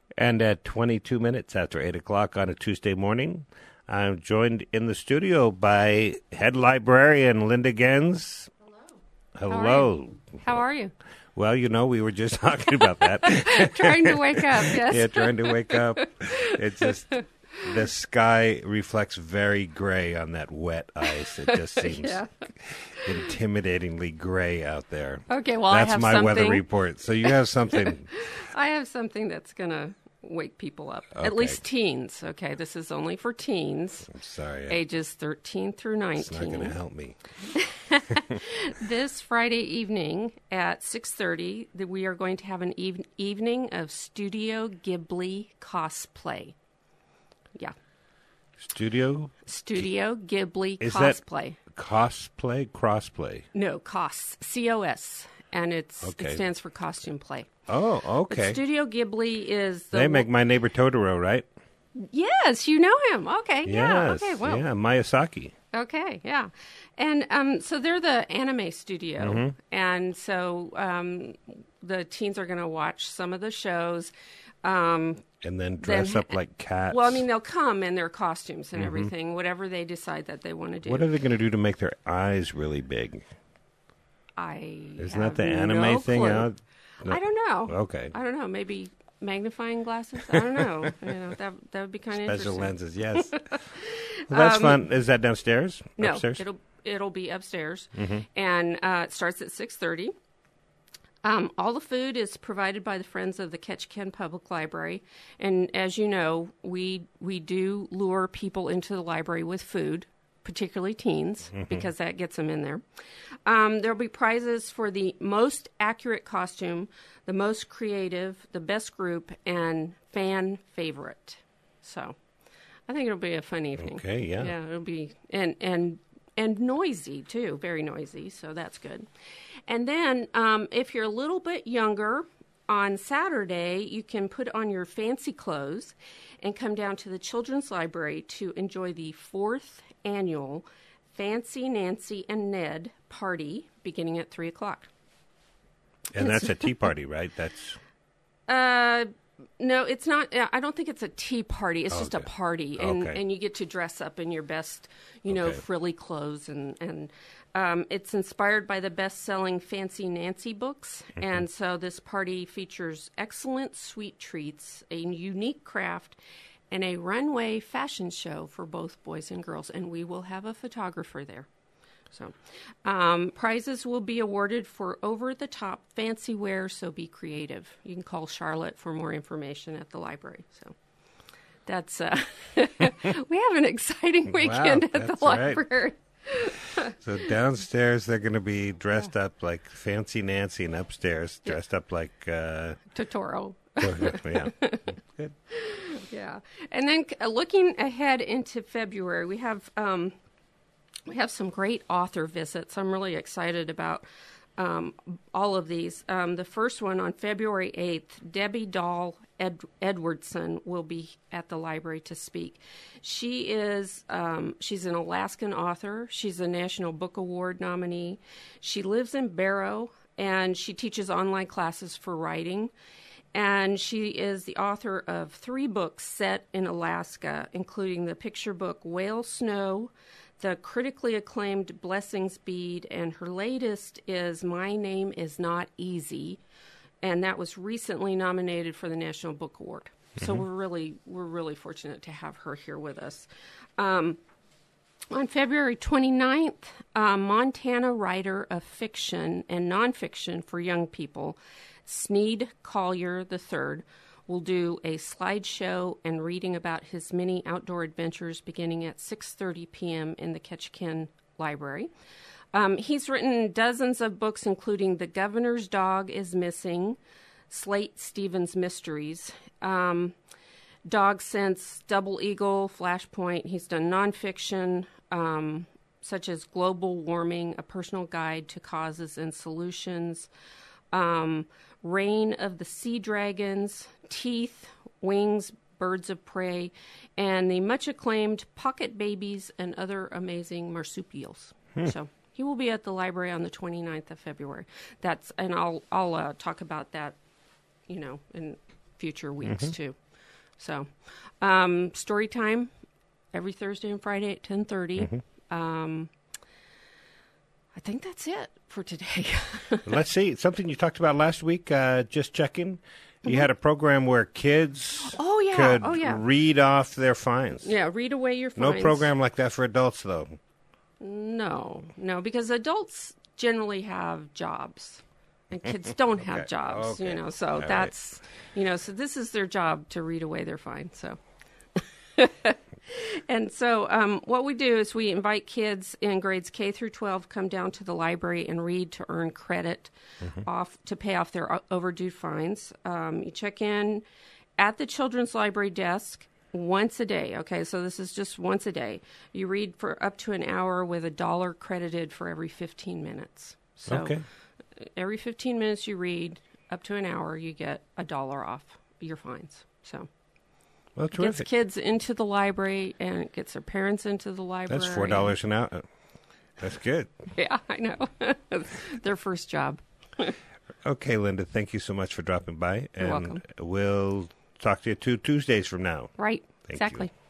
And at 22 minutes after 8 o'clock on a Tuesday morning, I'm joined in the studio by head librarian Linda Gens. Hello. How are you? Well, we were just talking about that. Trying to wake up, yes. Yeah, trying to wake up. It's just, the sky reflects very gray on that wet ice. It just seems intimidatingly gray out there. Okay, well, That's I have my something. weather report. So you have something. I have something that's going to wake people up, Okay. at least teens. Okay, this is only for teens, I'm sorry. ages 13 through 19. It's not going to help me. This Friday evening at 6:30, we are going to have an evening of Studio Ghibli cosplay. Yeah. Studio Ghibli Is cosplay. that cosplay, crossplay? No, COS, C-O-S, and it Okay. stands for costume play. Oh, But okay. Studio Ghibli is the They make My Neighbor Totoro, right? Yes, you know him. Okay, yeah. Yes. Okay, well, Yeah, Miyazaki. okay, yeah. And so they're the anime studio, Mm-hmm. and so the teens are going to watch some of the shows. And then dress up like cats. Well, I mean, they'll come in their costumes and everything, whatever they decide that they want to do. What are they going to do to make their eyes really big? Isn't that have the anime no thing clue. out? No. I don't know. Okay. I don't know. Maybe magnifying glasses. I don't know. That would be kind of Special interesting. lenses, yes. Well, that's fun. Is that downstairs? No, Upstairs? it'll be upstairs, and it starts at 6:30. All the food is provided by the Friends of the Ketchikan Public Library, and as you know, we do lure people into the library with food, particularly teens, because that gets them in there. There'll be prizes for the most accurate costume, the most creative, the best group, and fan favorite. So, I think it'll be a fun evening. Okay, yeah. Yeah, it'll be and noisy too, very noisy. So that's good. And then, if you're a little bit younger, on Saturday you can put on your fancy clothes and come down to the Children's Library to enjoy the 4th annual Fancy Nancy and Ned party beginning at 3 o'clock. And that's a tea party, right? That's No, it's not. I don't think it's a tea party. It's just a Okay. party, Okay. and you get to dress up in your best, Okay. frilly clothes, and it's inspired by the best-selling Fancy Nancy books, and so this party features excellent sweet treats, a unique craft, and a runway fashion show for both boys and girls, and we will have a photographer there. So, prizes will be awarded for over-the-top fancy wear, so be creative. You can call Charlotte for more information at the library. So, that's, we have an exciting weekend at the that's right. library. So downstairs they're going to be dressed up like Fancy Nancy, and upstairs dressed up like Totoro. yeah. Good. Yeah. And then looking ahead into February, we have some great author visits. I'm really excited about all of these. The first one on February 8th, Debbie Dahl Edwardson will be at the library to speak. She is she's an Alaskan author. She's a National Book Award nominee. She lives in Barrow, and she teaches online classes for writing. And she is the author of 3 books set in Alaska, including the picture book Whale Snow, the critically acclaimed Blessings Bead, and her latest is My Name Is Not Easy, and that was recently nominated for the National Book Award. So we're really fortunate to have her here with us. On February 29th, Montana writer of fiction and nonfiction for young people, Sneed Collier III, will do a slideshow and reading about his many outdoor adventures beginning at 6:30 p.m. in the Ketchikan Library. He's written dozens of books, including The Governor's Dog is Missing, Slate Stevens Mysteries, Dog Sense, Double Eagle, Flashpoint. He's done nonfiction, such as Global Warming, A Personal Guide to Causes and Solutions, Reign of the Sea Dragons, Teeth, Wings, Birds of Prey, and the much acclaimed Pocket Babies and Other Amazing Marsupials. So he will be at the library on the 29th of February. And I'll talk about that, in future weeks too. So, story time every Thursday and Friday at 10:30. I think that's it for today. Let's see. Something you talked about last week, just checking. You had a program where kids could read off their fines. Yeah, read away your fines. No program like that for adults, though. No, because adults generally have jobs. And kids don't have jobs, so all that's, so this is their job to read away their fine, so. And so what we do is we invite kids in grades K through 12 come down to the library and read to earn credit to pay off their overdue fines. You check in at the Children's Library desk once a day. Okay, so this is just once a day. You read for up to an hour with $1 credited for every 15 minutes. So every 15 minutes you read up to an hour, you get $1 off your fines. So. Well, terrific. Gets kids into the library and it gets their parents into the library. That's $4 an hour. That's good. Yeah, I know. Their first job. Okay, Linda, thank you so much for dropping by. You're welcome. We'll talk to you 2 Tuesdays from now. Right, Thank exactly. you.